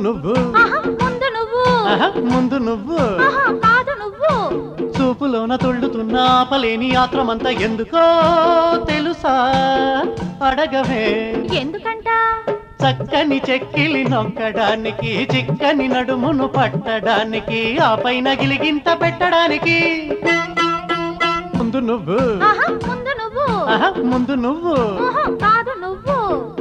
నువ్వు ముందు నువ్వు ముందు నువ్వు కాదు నువ్వు చూపులోన తుళ్ళుతున్న ఆపలేని ఆత్రమంతా ఎందుకో తెలుసా అడగవే ఎందుకంట చక్కని చెక్కిలి నొక్కడానికి చిక్కని నడుమును పట్టడానికి ఆ పైన గిలిగింత పెట్టడానికి ముందు నువ్వు ముందు నువ్వు ముందు నువ్వు కాదు నువ్వు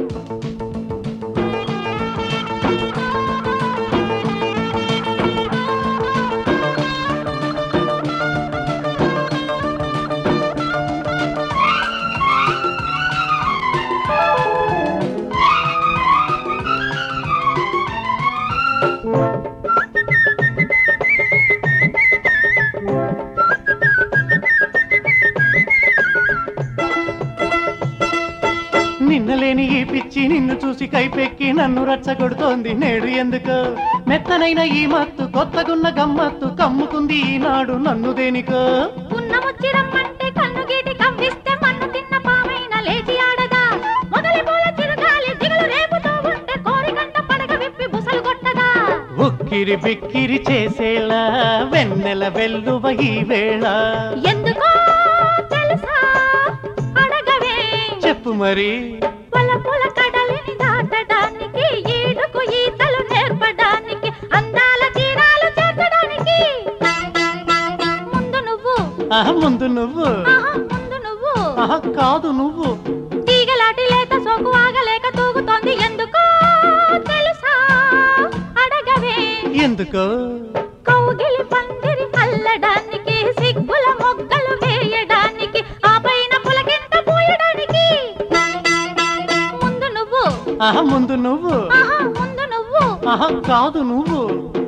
నిన్నలేని ఈ పిచ్చి నిన్ను చూసి కైపెక్కి నన్ను రచ్చగొడుతోంది నేడు ఎందుకు మెత్తనైన ఈ మత్తు కొత్తగున్న గమ్మత్తు కమ్ముకుంది ఈనాడు నన్ను దేనికో పున్నముచ్చి రమ్మంటే కన్ను గీటి కవ్విస్తే మన్ను తిన్న పామైన లేచి ఆడదా మొదలి పూల చిరుగాలి దిగులు రేపుతూ ఉంటే కోరికంట పడగ విప్పి బుసలు కొట్టదా ఉక్కిరి బిక్కిరి చేసేలా వెన్నెల వెల్లువ ఈ వేళ ఎందుకో తెలుసా అడగవే చెప్పు మరి పొలపుల కడలిని దాటడానికి ఈడుకు ఈతలు నేర్పడానికి అందాల తీరాలు చేర్చడానికి ముందు నువ్వు ముందు నువ్వు ముందు నువ్వు కాదు నువ్వు తీగలాటి లేక సోకు ఆగలేక తూగుతోంది ఎందుకో తెలుసా అడగవే ఎందుకో కౌగిలి పందిరి అల్లడానికి సిగ్గుల మొగ్గలు వేయడానికి ఆ పైన పులకింత పూయడానికి ముందు నువ్వు ముందు నువ్వు ముందు నువ్వు కాదు నువ్వు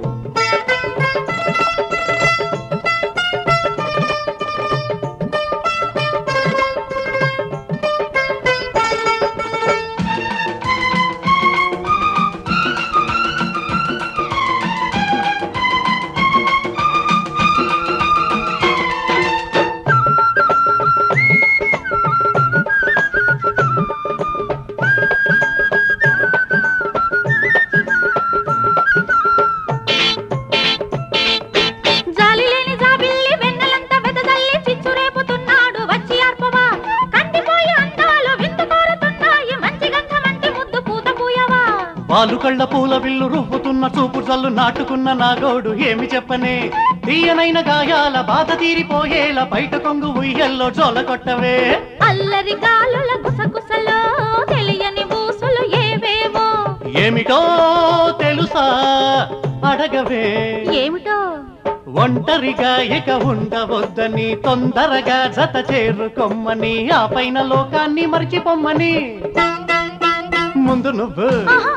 పాలు కళ్ళ పూల విల్లు రువ్వుతున్న చూపు జల్లు నాటుకున్న నాగోడు ఏమి చెప్పనే తీయనైన గాయాల బాధ తీరిపోయేలా బయట కొంగు ఉయ్యల్లో జోల కొట్టవే అల్లరి గాలుల గుసగుసలో తెలియని ఊసులు ఏవేవో ఏమిటో తెలుసా అడగవే ఏమిటో ఒంటరిగా ఇక ఉండవద్దని తొందరగా జత చేరుకొమ్మని ఆ పైన లోకాన్ని మర్చిపోమ్మని ముందు నువ్వు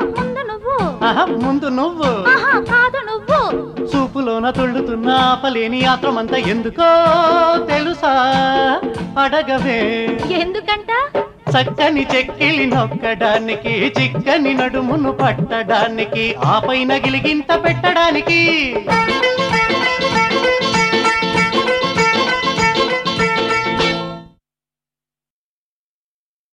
ముందు నువ్వు కాదు నువ్వు చూపులోన తుళ్ళుతున్న ఆపలేని ఆత్రమంతా ఎందుకో తెలుసా అడగవే ఎందుకంట చక్కని చెక్కిలి నొక్కడానికి చిక్కని నడుమును పట్టడానికి ఆ పైన గిలిగింత పెట్టడానికి